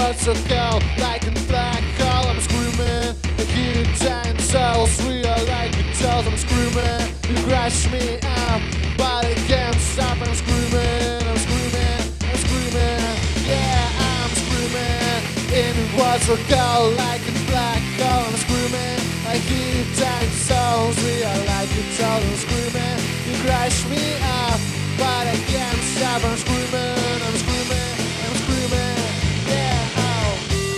words so cold, like a black hole. I'm screaming, I hear the giant souls. We are like the toes. I'm screaming, you crush me up, but I can't stop. I'm screaming, I'm screaming, I'm screaming. Yeah, I'm screaming. In the words so cold, like a black hole. I'm screaming, I hear the giant souls. We are like the toes. I'm screaming, you crush me up, but I can't stop. I'm screaming, I'm screaming, I'm screaming. Yeah, oh.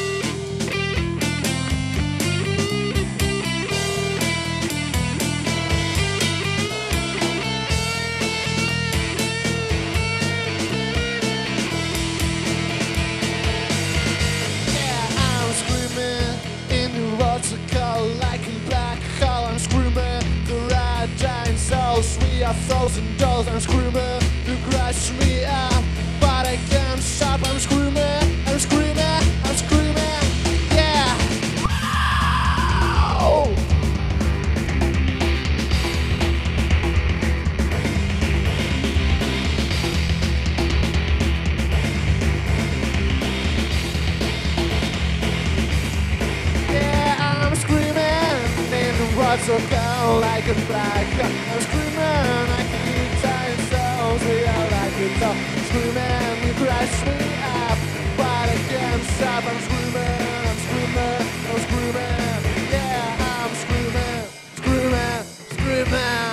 Yeah, I'm screaming in the world so cold, like a black hole. I'm screaming, the red giant souls. We are frozen dolls. I'm screaming, you crush me up, but I can't stop. I'm screaming, I'm screaming, I'm screaming. Yeah. Oh. Yeah, I'm screaming in the world so cold, like a black hole. I'm screaming, I can hear giant souls. We are like a dog. Screaming, you crush me up, but I can't stop. I'm screaming, I'm screaming, I'm screaming. Yeah, I'm screaming, screaming, screaming.